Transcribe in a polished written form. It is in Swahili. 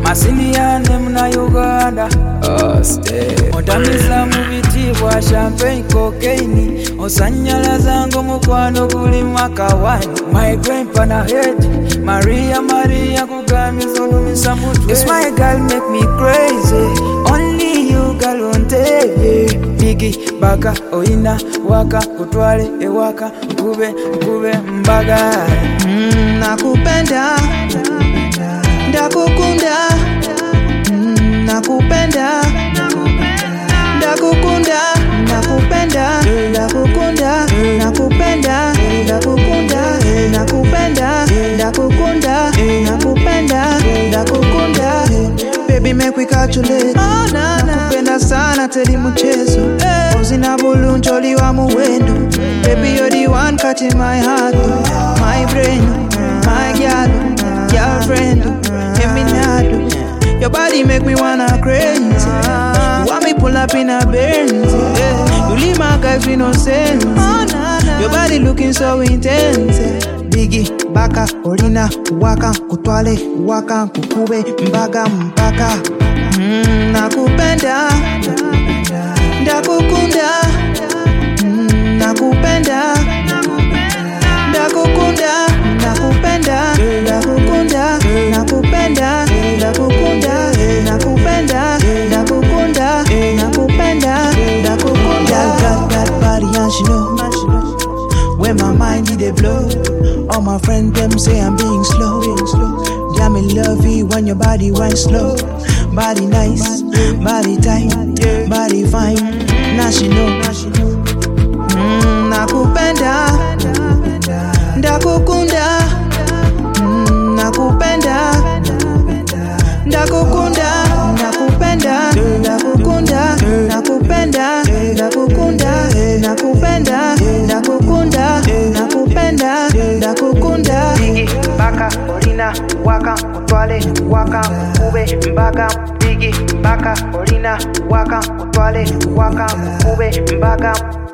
Masiniane muna Uganda. Stay. Ondamisa mubitibwa champagne cocaine. Osanyala zango mukwano guli makawani. My grandpa na hate Maria kugamizo numisa mutwe. Yes, my girl make me crazy. Only you girl won't take. Biggie baka oina waka kutwale ewaka nkube mbaga. Nakupenda ndakukunda, nakupenda ndakukunda, nakupenda ndakukunda, nakupenda ndakukunda, nakupenda ndakukunda, nakupenda ndakukunda. Baby make we calculate. Nakupenda sana teli mchezo. Ozina bulunjoli wa muwendo. Baby you're the one catching my heart, my brain, my girlfriend, Eminado. Your body make me wanna crazy. You want me pull up in a Benz, yeah. You leave my guys with no sense. Your body looking so intense. Biggie, baka, orina, waka, kutwale, waka, kukube, mbaga, mpaka. Nakupenda ndakukunda, nakupenda ndakukunda, nakupenda ndakukunda, nakupenda ndakukunda, nakupenda ndakukunda, nakupenda ndakukunda. Got that body and she know when my mind did blow. All my friends them say I'm being slow. Yeah, me love you when your body went slow. Body nice, body tight, body fine. Now she know. Nakupenda ndakukunda, nakupenda ndakukunda, nakupenda ndakukunda, nakupenda ndakukunda, nakupenda ndakukunda, nakupenda ndakukunda. Biggie baka orina waka kutwale waka kube mbaga. Biggie baka orina waka kutwale waka kube mbaga.